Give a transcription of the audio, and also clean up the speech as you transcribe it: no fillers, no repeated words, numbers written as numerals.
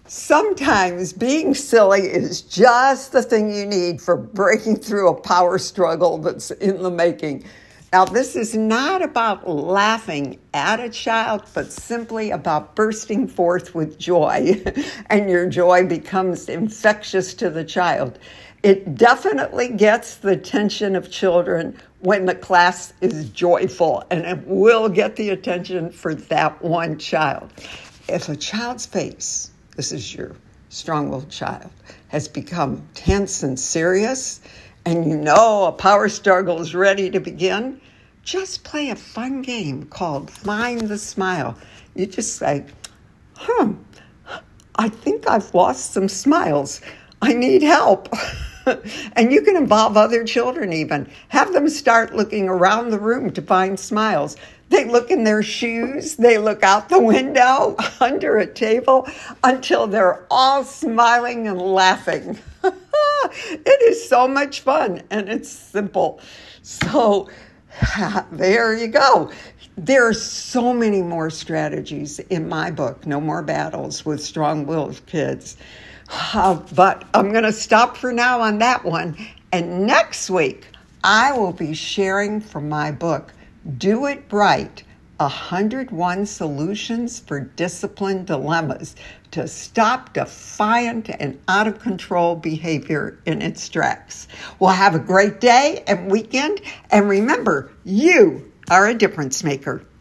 Sometimes being silly is just the thing you need for breaking through a power struggle that's in the making. Now, this is not about laughing at a child, but simply about bursting forth with joy, and your joy becomes infectious to the child. It definitely gets the attention of children when the class is joyful, and it will get the attention for that one child. If a child's face, this is your strong-willed child, has become tense and serious, and you know a power struggle is ready to begin, just play a fun game called Find the Smile. You just say, I think I've lost some smiles. I need help. And you can involve other children even. Have them start looking around the room to find smiles. They look in their shoes. They look out the window, under a table, until they're all smiling and laughing. It is so much fun, and it's simple. So there you go. There are so many more strategies in my book, No More Battles with Strong-Willed Kids. But I'm going to stop for now on that one. And next week, I will be sharing from my book, Do It Right, 101 Solutions for Discipline Dilemmas to Stop Defiant and Out of Control Behavior in its Tracks. Well, have a great day and weekend. And remember, you are a difference maker.